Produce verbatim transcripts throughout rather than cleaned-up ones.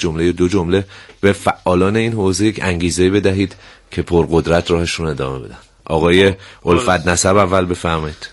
جمله دو جمله به فعالان این حوزه یک انگیزه بدهید که پرقدرت راهشون ادامه بدن. آقای الفت نسب اول بفرمایید.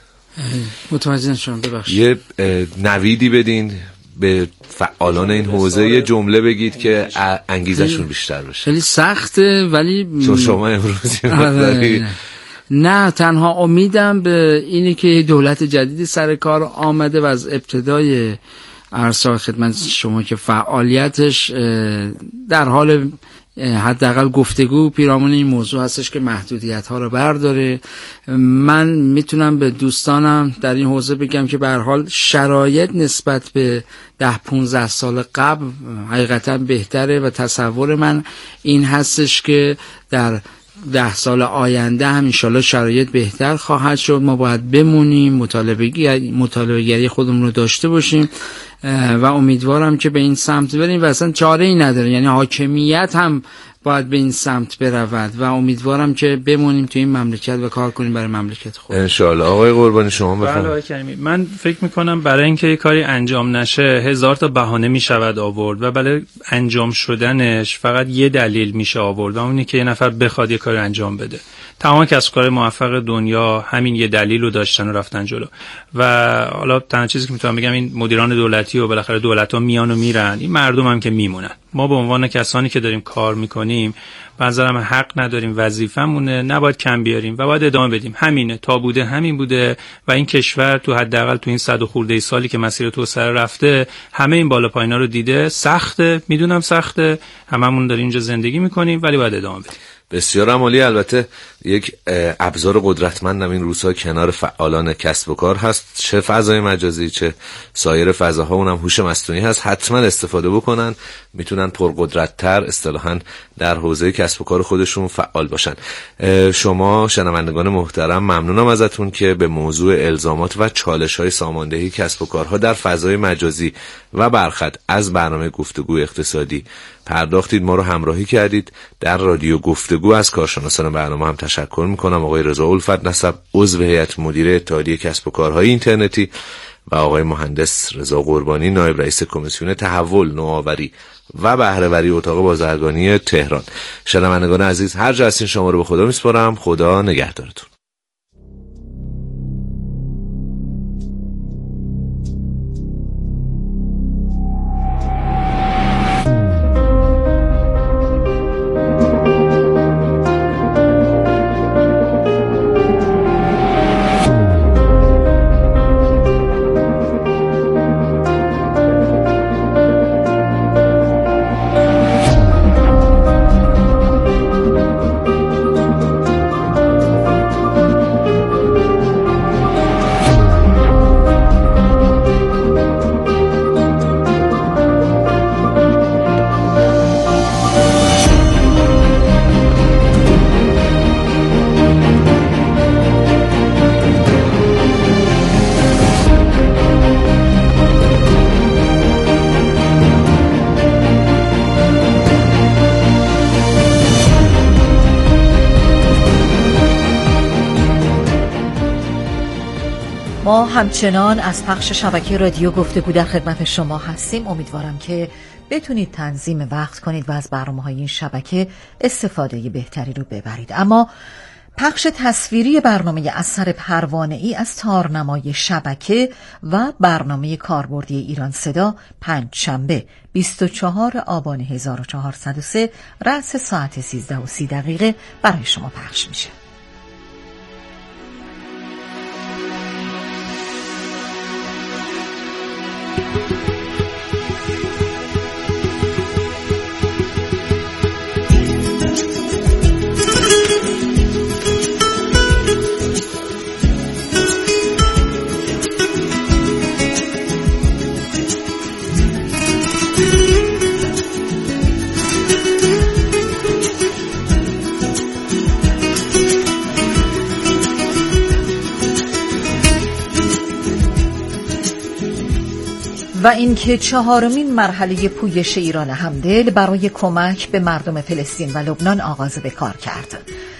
متوجه شدم، ببخشید. یه نویدی بدین به فعالان این حوزه، یه جمله بگید که انگیزشون بیشتر بشه. خیلی سخته ولی چون شما امروزی نه، تنها امیدم به اینه که دولت جدیدی سر کار آمده و از ابتدای عرض خدمت شما که فعالیتش در حال حداقل گفتگو پیرامون این موضوع هستش که محدودیت ها رو برداره. من میتونم به دوستانم در این حوزه بگم که به هر حال شرایط نسبت به ده پونزده سال قبل حقیقتا بهتره و تصور من این هستش که در ده سال آینده هم انشالله شرایط بهتر خواهد شد. ما باید بمونیم، مطالبه مطالبه گری خودمون رو داشته باشیم و امیدوارم که به این سمت بریم و اصلا چاره ای نداره، یعنی حاکمیت هم باید به این سمت برود و امیدوارم که بمونیم تو این مملکت و کار کنیم برای مملکت خود ان شاء الله. آقای قربانی شما بفرمایید. بله آقای کریمی، من فکر میکنم برای اینکه یه کاری انجام نشه هزار تا بهانه میشود آورد و برای انجام شدنش فقط یه دلیل میشه آورد و اونی که یه نفر بخواد یه کاری انجام بده. تمام کسب کار موفق دنیا همین یه دلیل رو داشتن و رفتن جلو و حالا تنها چیزی که میتونم بگم این مدیران دولتی و بالاخره دولت‌ها میان و میرن، این مردم هم که میمونن. ما به عنوان کسانی که داریم کار میکنیم به نظرم حق نداریم، وظیفه‌مونه، نباید کم بیاریم و باید ادامه بدیم. همینه، تا بوده همین بوده و این کشور تو حداقل تو این صد و خورده سالی که مسیر توسعه رفته همه این بالا پایینا رو دیده. سخته، میدونم سخته، هممون داریم اینجا زندگی میکنیم ولی باید ادامه بدیم. بسیار عالی. البته یک ابزار قدرتمندم این روزها کنار فعالان کسب و کار هست، چه فضای مجازی چه سایر فضاها، اونم هوش مصنوعی هست. حتما استفاده بکنن، میتونن پرقدرت‌تر اصطلاحاً در حوزه کسب و کار خودشون فعال باشن. شما شنوندگان محترم، ممنونم ازتون که به موضوع الزامات و چالش‌های ساماندهی کسب و کارها در فضای مجازی و برخط از برنامه گفتگو اقتصادی پرداختید، ما رو همراهی کردید. در رادیو گفتگو از کارشناسان برنامه هم تشکر میکنم، آقای رضا الفت نسب عضو هیئت مدیره اتحادیه کسب و کارهای اینترنتی و آقای مهندس رضا قربانی نایب رئیس کمیسیون تحول، نوآوری و بهره‌وری اتاق بازرگانی تهران. شنوندگان عزیز، هر جا هستین شما رو به خدا میسپارم. خدا نگهدارتون. ما همچنان از پخش شبکه رادیو گفتگو در خدمت شما هستیم. امیدوارم که بتونید تنظیم وقت کنید و از برنامه‌های این شبکه استفاده بهتری رو ببرید. اما پخش تصویری برنامه اثر پروانه‌ای از تارنمای شبکه و برنامه کاربردی ایران صدا پنجشنبه بیست و چهارم آبان هزار و چهارصد و سه رأس ساعت سیزده و سی دقیقه برای شما پخش میشه. و اینکه چهارمین مرحله پویش ایران همدل برای کمک به مردم فلسطین و لبنان آغاز به کار کرد.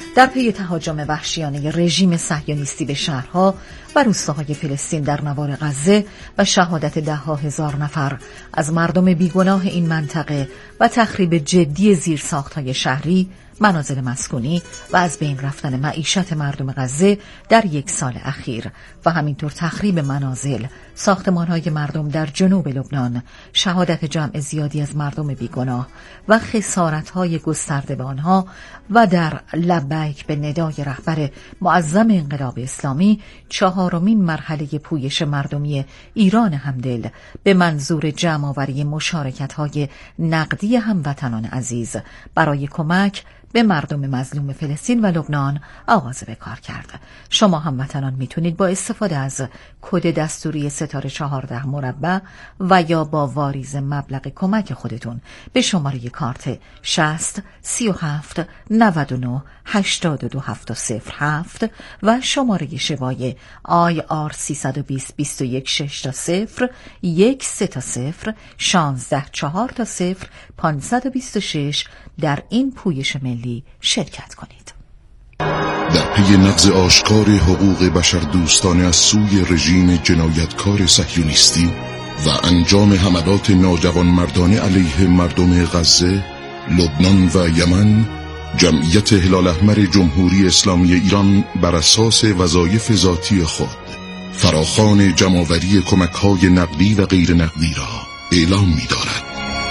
در پی تهاجم وحشیانه رژیم صهیونیستی به شهرها و روستاهای فلسطین در نوار غزه و شهادت ده ها هزار نفر از مردم بیگناه این منطقه و تخریب جدی زیرساخت‌های شهری، منازل مسکونی و از بین رفتن معیشت مردم غزه در یک سال اخیر و همینطور تخریب منازل، ساختمان‌های مردم در جنوب لبنان، شهادت جمع زیادی از مردم بیگناه و خسارت‌های گسترده به آنها و در لبیک به ندای رهبر معظم انقلاب اسلامی چهارمین مرحله پویش مردمی ایران همدل به منظور جمع‌آوری مشارکت‌های نقدی هموطنان عزیز برای کمک به مردم مظلوم فلسطین و لبنان آغاز به کار کرد. شما هموطنان میتونید با استفاده از کد دستوری ستاره چهارده مربع و یا با واریز مبلغ کمک خودتون به شماره کارت شصت سی و هفت نود و نه هشتاد و دو هفت صفر هفت و شماره شبای آی آر سیصد و بیست بیست و یک شش تا صفر یک سه تا صفر شانزده چهار تا صفر پانصد و بیست و شش در این پویش ملی شرکت کنید. در پی نقض آشکار حقوق بشر دوستانه از سوی رژیم جنایتکار صهیونیستی و انجام حملات ناجوانمردانه علیه مردم غزه، لبنان و یمن، جمعیت هلال احمر جمهوری اسلامی ایران بر اساس وظایف ذاتی خود فراخوان جمع‌آوری کمک‌های نقدی و غیر نقدی را اعلام می‌دارد.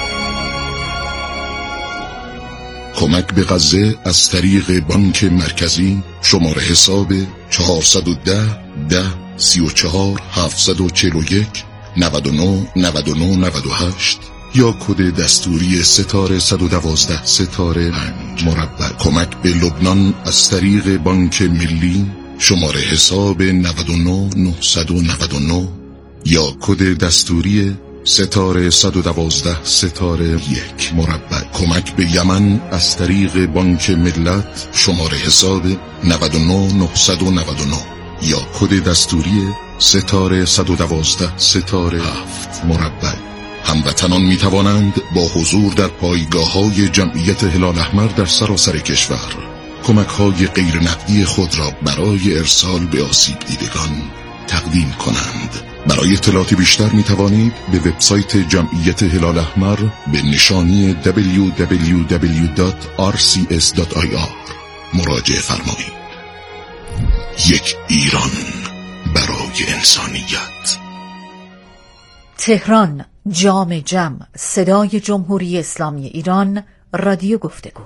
کمک به غزه از طریق بانک مرکزی شماره حساب چهارصد و ده ده سی و چهار هفتصد و چهل و یک نود و نه نود و نه نود و هشت یا کد دستوری ستاره صد و دوازده ستاره پنج مربع. کمک به لبنان از طریق بانک ملی شماره حساب نود و نه نهصد و نود و نه یا کد دستوری ستاره صد و دوازده ستاره یک مربع. کمک به یمن از طریق بانک ملت شماره حساب نود و نه نهصد و نود و نه یا کد دستوری ستاره صد و دوازده ستاره هفت مربع. هموطنان می توانند با حضور در پایگاه‌های جمعیت هلال احمر در سراسر کشور کمک‌های غیر نقدی خود را برای ارسال به آسیب دیدگان تقدیم کنند. برای اطلاعات بیشتر می توانید به وبسایت جمعیت هلال احمر به نشانی دبلیو دبلیو دبلیو دات آر سی اس دات آی آر مراجعه فرمایید. یک ایران برای انسانیت. تهران، جام جم، صدای جمهوری اسلامی ایران، رادیو گفتگو.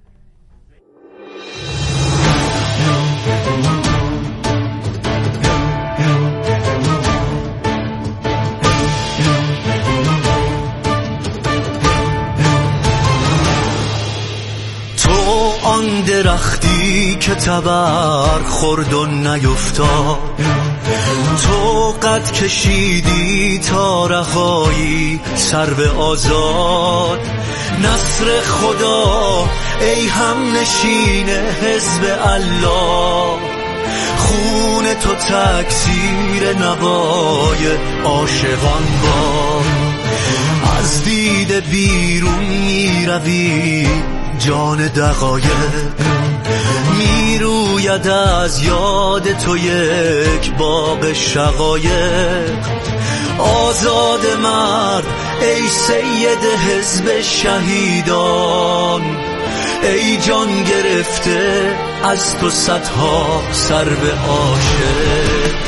آن درختی که تبر خورد و نیفتاد، تو قد کشیدی تا رهایی سرو آزاد. نصر خدا ای هم نشین حزب الله، خون تو تکثیر نوای عاشقان باد. از دیده بیرون می روی جان دقایق، می روید از یاد تو یک باب شقایق. آزاد مرد ای سید حزب شهیدان، ای جان گرفته از تو صدها سرو عاشق.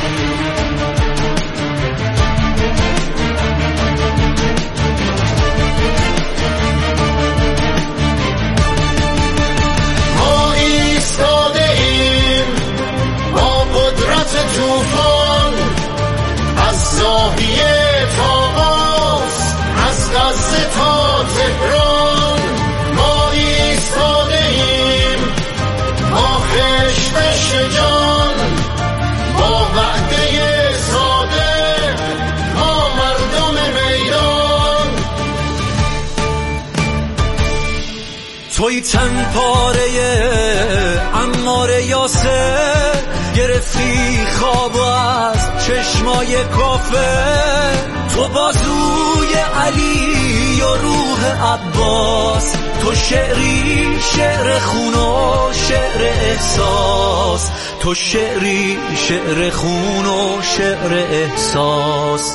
توفان از زاویه تا قاس، از غزه تا تهران، ما ایستاده ایم با خشت شجان، با وعده ساده ما مردم میدان. توی تن پاره عمار یاسر، گرفتی خواب از چشمای کافر. معروفه، تو بازوی علی و روح عباس، تو شعری شعر خون و شعر احساس، تو شعری شعر خون و شعر احساس.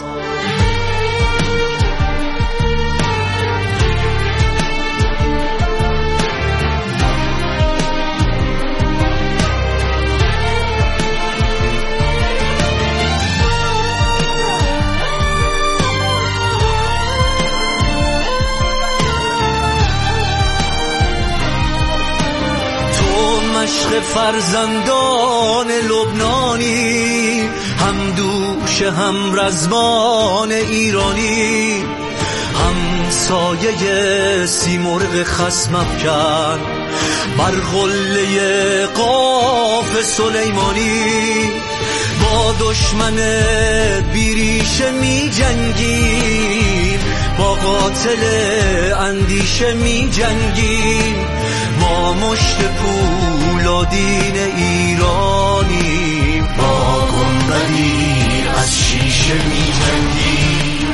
عشق فرزندان لبنانی، هم دوش هم رزمان ایرانی، هم سایه سیمرغ خصم افکن بر قله قاف سلیمانی. با دشمن بیریشه می جنگیم، با قاتل اندیشه می جنگیم، با مشت پولادین ایرانی، با گنبدی از شیشه می جنگیم.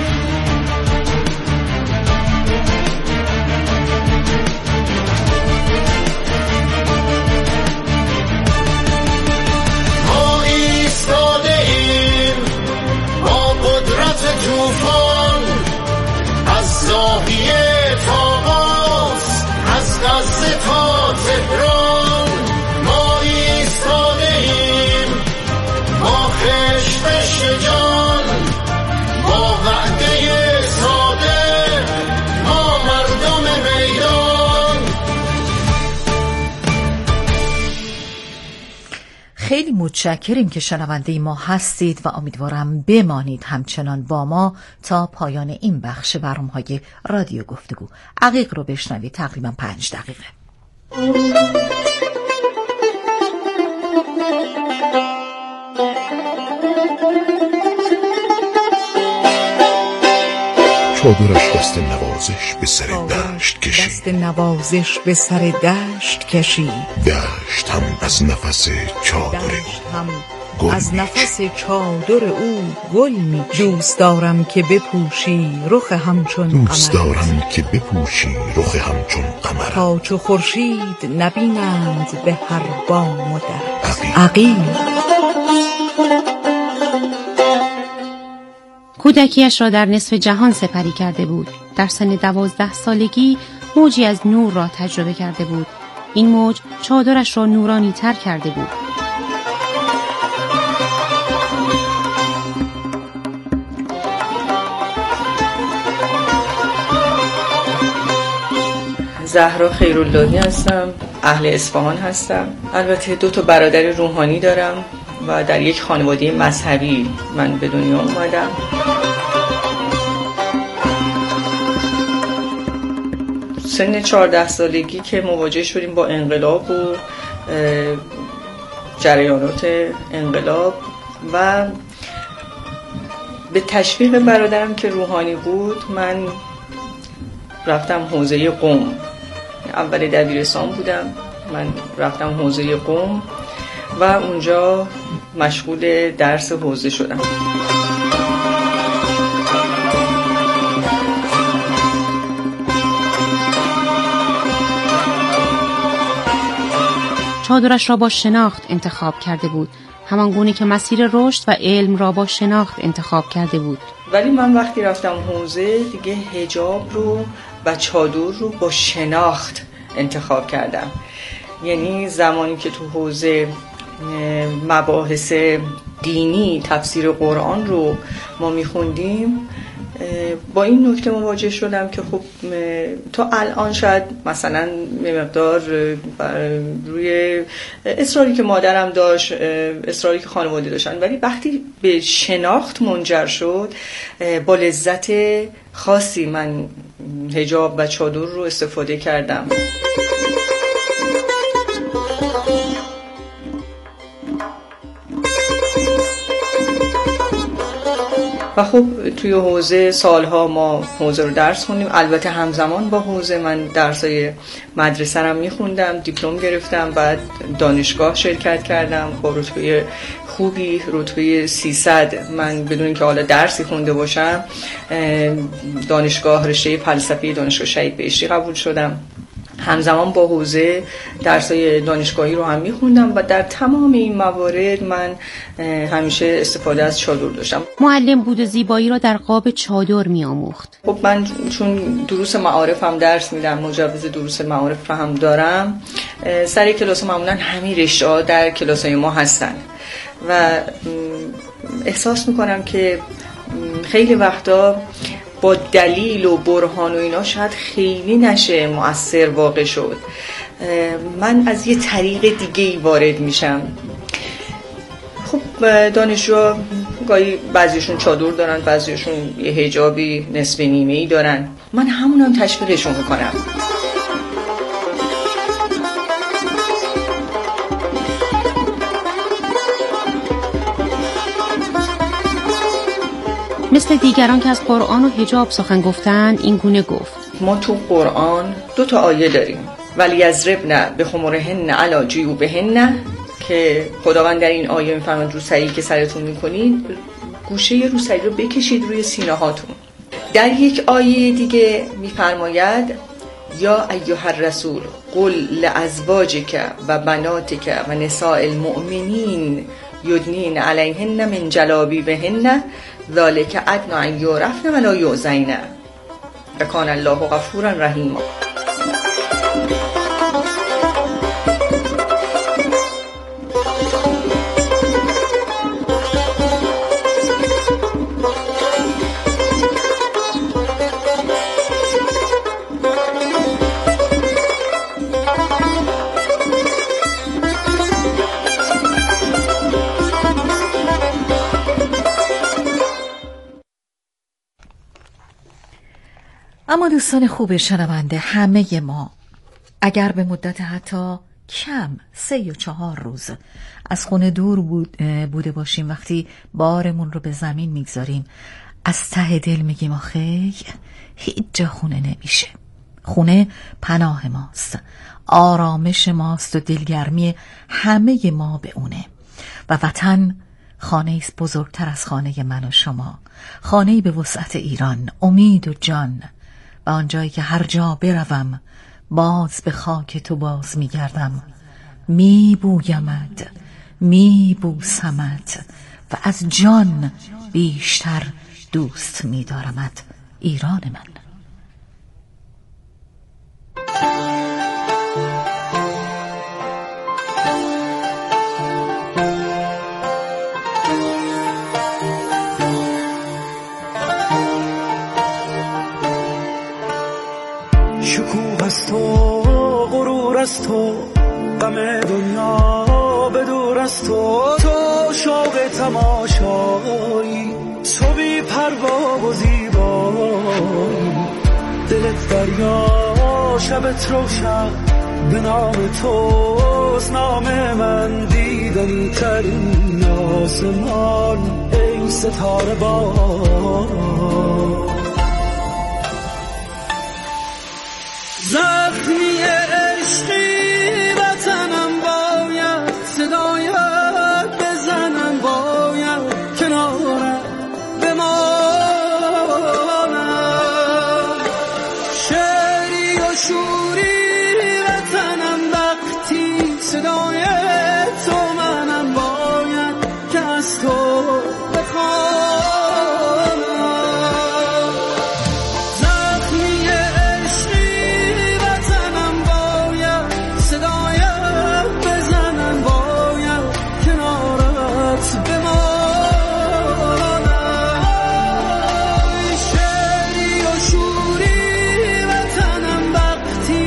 ما ایستاده ایم با قدرت توفان، از زاویه تا قاس، از غزه تا تهران. ما ایستاده ایم با خشت جان، با وعده ساده، ما مردم میدان. خیلی متشکریم که شنونده ما هستید و امیدوارم بمانید همچنان با ما تا پایان این بخش برنامه‌های رادیو گفتگو. عقیق رو بشنوید، تقریبا پنج دقیقه. چادرش دست نوازش به سر دشت کشید، دست نوازش به سر دشت کشید، دشت هم از نفس چادر هم گل از می نفس چادر او گل می. دوست دارم که بپوشی رخ همچون دوست قمر، دارم که بپوشی رخ همچون قمر، تا چو خورشید نبینند به هر بام و در. عقیل. عقیل کودکیش را در نصف جهان سپری کرده بود. در سن دوازده سالگی موجی از نور را تجربه کرده بود. این موج چادرش را نورانی تر کرده بود. زهرا خیراللهی هستم، اهل اصفهان هستم. البته دو تا برادر روحانی دارم و در یک خانواده مذهبی من به دنیا اومدم. سن چهارده سالگی که مواجه شدیم با انقلاب و جریانات انقلاب و به تشویق برادرم که روحانی بود من رفتم حوزه قم. اول دبیرستان بودم، من رفتم حوزه قم و اونجا مشغول درس حوزه شدم. چادرش را با شناخت انتخاب کرده بود، همان گونه که مسیر رشد و علم را با شناخت انتخاب کرده بود. ولی من وقتی رفتم حوزه دیگه حجاب رو و چادر رو با شناخت انتخاب کردم. یعنی زمانی که تو حوزه مباحث دینی تفسیر قرآن رو ما میخوندیم با این نکته مواجه شدم که خب تا الان شاید مثلا مقدار روی اصراری که مادرم داشت، اصراری که خانواده داشتن، ولی وقتی به شناخت منجر شد با لذت خاصی من حجاب و چادر رو استفاده کردم. و خب توی حوزه سالها ما حوزه رو درس خوندیم. البته همزمان با حوزه من درسای مدرسه رو میخوندم، دیپلم گرفتم، بعد دانشگاه شرکت کردم با رتبه خوبی، رتبه سیصد. من بدون اینکه حالا درسی خونده باشم دانشگاه رشته فلسفه دانشگاه شهید بهشتی قبول شدم. همزمان با حوزه درسای دانشگاهی رو هم میخوندم و در تمام این موارد من همیشه استفاده از چادر داشتم. معلم بود و زیبایی را در قاب چادر میآموخت. خب من چون دروس معارف هم درس میدم، مجوز دروس معارف هم دارم، سر کلاس معمولا همین رشته ها در کلاس های ما هستن و احساس میکنم که خیلی وقتا با دلیل و برهان و اینا شاید خیلی نشه مؤثر واقع شد. من از یه طریق دیگه وارد میشم. خب دانشجو گاهی بعضیشون چادر دارن، بعضیشون یه حجابی نصف نیمه ای دارن، من همونم تشویقشون میکنم. مثل دیگران که از قرآن و حجاب سخن گفتند این گونه گفت: ما تو قرآن دو تا آیه داریم، ولی یضربن بخمرهن علی جیوبهن، که خداوند در این آیه میفرماید روسری که سرتون میکنید گوشه روسری رو بکشید روی سینه هاتون. در یک آیه دیگه میفرماید یا ایها الرسول قل لازواجک و بناتک و نساء المؤمنین یدنین علیهن من جلابیبهن ذالک ادنی ان یعرفن ولا یؤذین و کان الله غفورا رحیما. اما دوستان خوب شنونده، همه ما اگر به مدت حتی کم سه یا چهار روز از خونه دور بود بوده باشیم، وقتی بارمون رو به زمین میگذاریم از ته دل میگیم آخه هیچ جا خونه نمیشه. خونه پناه ماست، آرامش ماست و دلگرمی همه ما به اونه و وطن خانه ایست بزرگتر از خانه من و شما، خانه‌ای به وسعت ایران، امید و جان، و آنجایی که هر جا بروم باز به خاک تو باز میگردم، میبویمت، میبوسمت و از جان بیشتر دوست میدارمت ایران من. شکوه از تو، غرور از تو، غم دنیا به دور از تو، تو شوق تماشایی، تو بی پروا و زیبایی، دلت دریا شبت روشن، به نام توست نام من، دیدنی ترین آسمان ای ستاره بار. زخمی عشقی وطنم باید صدایت بزنم، باید کنارت بمانم، شعری و شوری وطنم وقتی صدای تو منم، باید که از تو بخوام. وطنم وقتی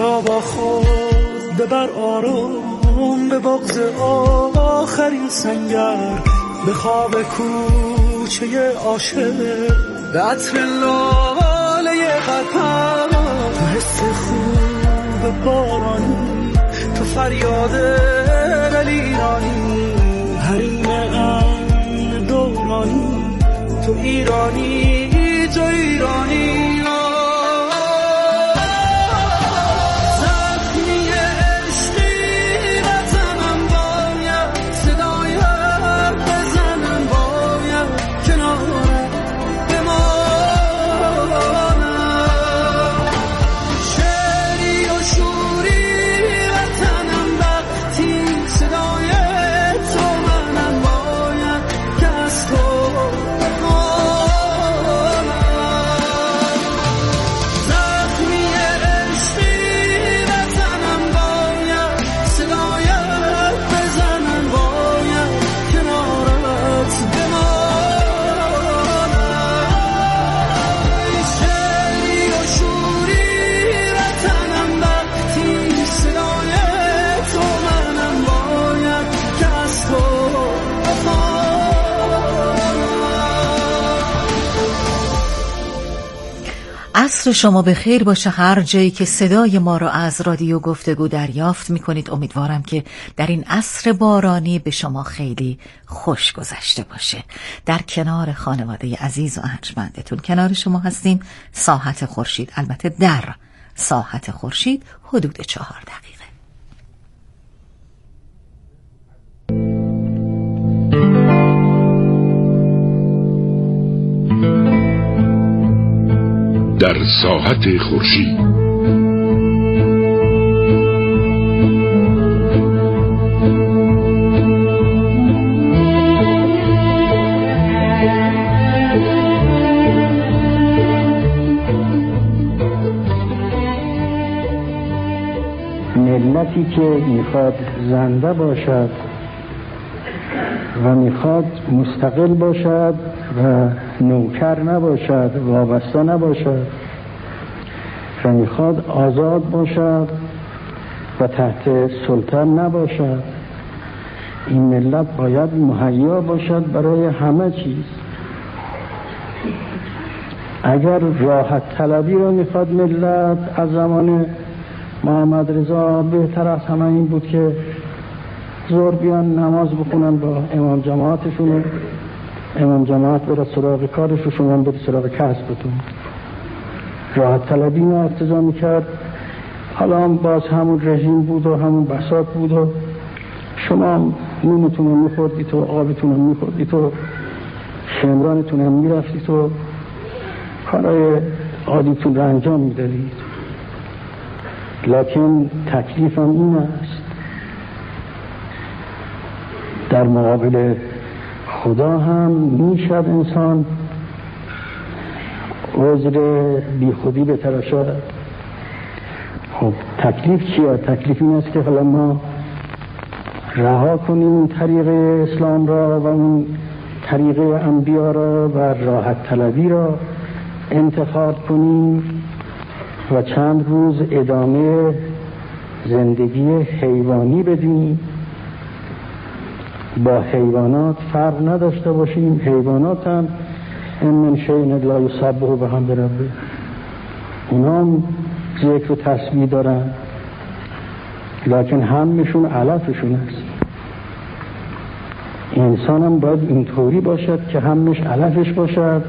را با خود ببر آروم به بغض آخرین سنگر، به خواب کوچه عاشق، به عطر لاله قطر، تو حس خوب بارانی، تو فریاد دلیرانی، حریم امن دورانی، تو ایرانی، تو ایرانی. عصر شما به خیر باشه هر جایی که صدای ما را از رادیو گفتگو دریافت می کنید. امیدوارم که در این عصر بارانی به شما خیلی خوش گذشته باشه. در کنار خانواده عزیز و ارجمندتون کنار شما هستیم. ساعت خورشید، البته در ساعت خورشید حدود چهار دقیقه. در ساعت خورشید ملتی که میخواد زنده باشد و میخواد مستقل باشد و نوکر نباشد، وابسته نباشد و میخواد آزاد باشد و تحت سلطان نباشد، این ملت باید مهیا باشد برای همه چیز. اگر راحت طلبی رو میخواد ملت، از زمان محمد رضا بهتر از همه این بود که زور بیان نماز بخونن با امام جماعتشون، امام جماعت برای سراغ کارش و شما برای سراغ کسبتون. راحت طلبی رو ارتضا میکرد. حالا هم باز همون رژیم بود و همون بساط بود و شما نونتون رو میخوردید و آبتون رو میخوردید و شمرانتون هم میرفتید و کارهای عادیتون رو انجام میدادید. لکن تکلیفم این است، در مقابل خدا هم میشد انسان عذر بی خودی بتراشد. خب تکلیف چیه؟ تکلیف این است که حالا ما رها کنیم اون طریق اسلام را و اون طریق انبیا را و راحت طلبی را انتخاب کنیم و چند روز ادامه زندگی حیوانی بدیم، با حیوانات فرق نداشته باشیم. حیوانات هم ان من شیء الا یسبح بحمد ربه، اونا هم ذکر و تسبیح دارن، لکن همشون علفشون است. انسان هم باید اینطوری باشد که همش علفش باشد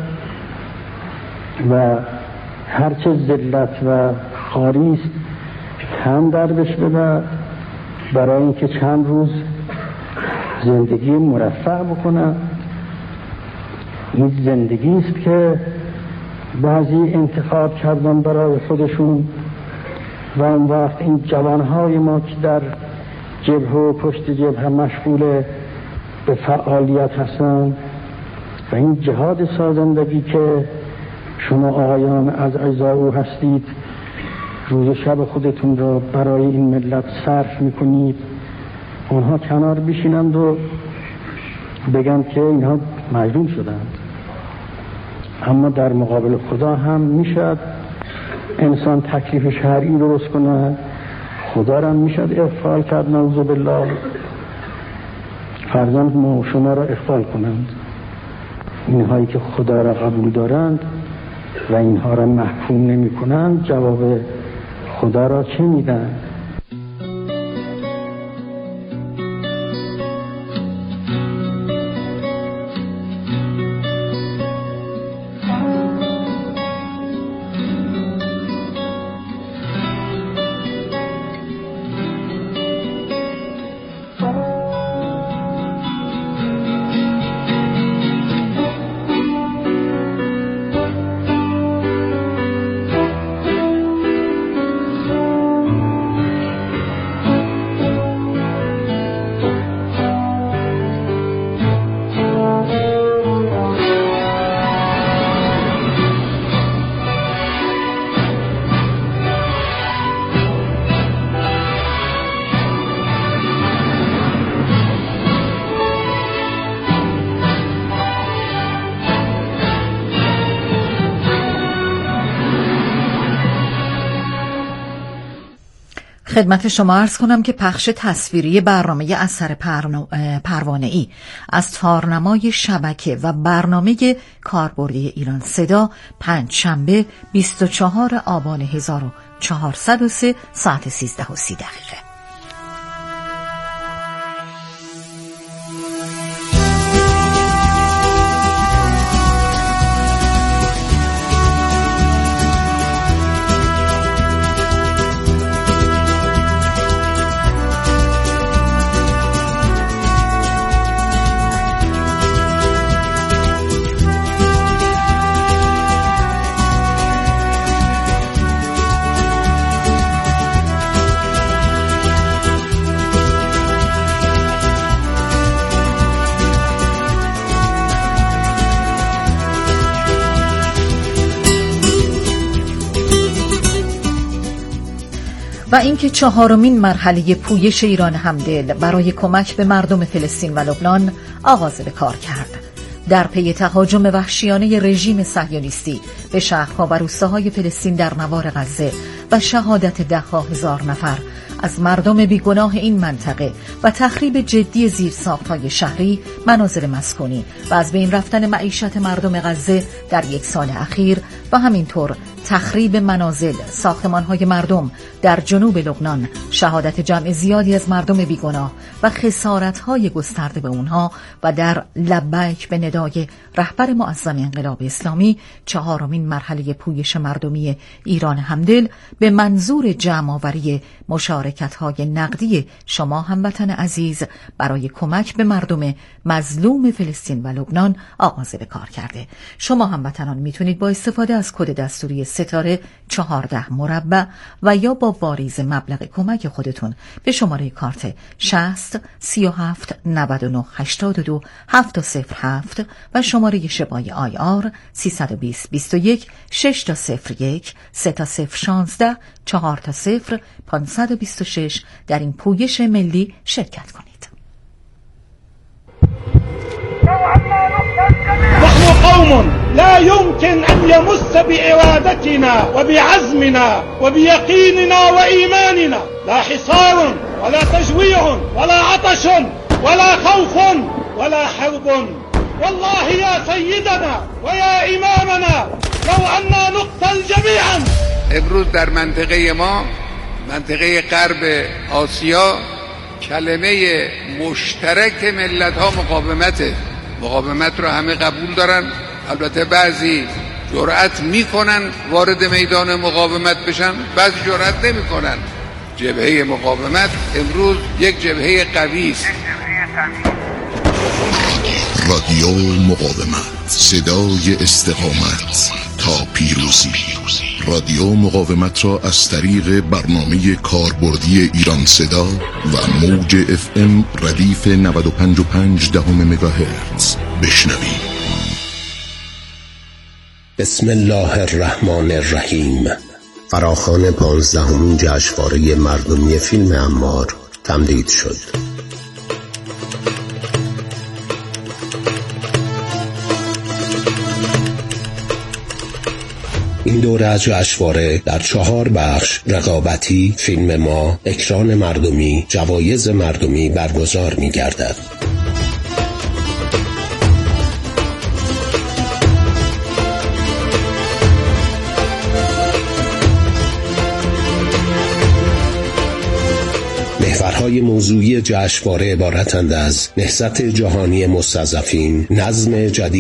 و هرچه ذلت و خاری است کم دربش بده، برای اینکه چند روز زندگی مرفع بکنن. این زندگی است که بعضی انتخاب کردن برای خودشون و اون وقت این جوانهای ما که در جبهه و پشت جبهه مشغول به فعالیت هستن و این جهاد سازندگی که شما آقایان از اعضای او هستید، روز و شب خودتون را برای این ملت صرف میکنید، اونها کنار بشینند و بگن که اینها مجنون شدند. اما در مقابل خدا هم میشد انسان تکلیف شرعی درست کنه، خدا را میشد اغفال کرد، نعوذ بالله. فرزند ما و شما را اغفال کنند، اینهایی که خدا را قبول دارند و اینها را محکوم نمی کنند جواب خدا را چه میدن؟ خدمت شما عرض کنم که پخش تصویری برنامه اثر پروانه‌ای از تارنمای شبکه و برنامه کاربردی ایران صدا پنج شنبه بیست و چهارم آبان هزار و چهارصد و سه ساعت سیزده و سی دقیقه. و اینکه چهارمین مرحله پویش ایران همدل برای کمک به مردم فلسطین و لبنان آغاز به کار کرد. در پی تهاجم وحشیانه رژیم صهیونیستی به شهرها و روستاهای فلسطین در نوار غزه و شهادت ده‌ها هزار نفر از مردم بیگناه این منطقه و تخریب جدی زیرساخت‌های شهری، منازل مسکونی و از بین رفتن معیشت مردم غزه در یک سال اخیر و همینطور تخریب منازل، ساختمان‌های مردم در جنوب لبنان، شهادت جمع زیادی از مردم بیگناه و خسارت‌های گسترده به اونها و در لبیک به ندای رهبر معظم انقلاب اسلامی، چهارمین مرحله پویش مردمی ایران همدل به منظور جمع‌آوری مشارکت‌های نقدی شما هموطن عزیز برای کمک به مردم مظلوم فلسطین و لبنان آغاز به کار کرده. شما هموطنان میتونید با استفاده از کد دستوری ستاره چهارده مربع و یا با واریز مبلغ کمک خودتون به شماره کارت شصت سی و هفت نود و نه هشتاد و دو هفت صفر هفت و شماره شبای آی آر سیصد و بیست بیست و یک شش تا صفر یک سه تا صفر شانزده چهار تا صفر پانصد و بیست و شش در این پویش ملی شرکت کنید. نحن قوم لا يمكن أن يمس بإرادتنا وبعزمنا وبيقيننا وإيماننا لا حصار ولا تجويع ولا عطش ولا خوف ولا حرب. والله يا سيدنا ويا إمامنا لو أننا نقتل جميعا. امروز در منطقه ما، منطقه غرب آسیا، کلمه مشترک ملت ها مقاومته. مقاومت رو همه قبول دارن، البته بعضی جرأت میکنن وارد میدان مقاومت بشن، بعضی جرأت نمیکنن. جبهه مقاومت امروز یک جبهه قوی است. رادیو مقاومت، صدای استقامت تا پیروزی. رادیو مقاومت را از طریق برنامه کاربردی ایران صدا و موج اف ام ردیف نود و پنج و پنج دهم مگاهرتز بشنوید. بسم الله الرحمن الرحیم. فراخوان پانزدهمین جشنواره مردمی فیلم عمار تمدید شد. این دوره از جشنواره در چهار بخش رقابتی، فیلم ما، اکران مردمی، جوایز مردمی برگزار می‌گردد. محورهای موضوعی جشنواره عبارتند از نهضت جهانی مستضعفین، نظم جدید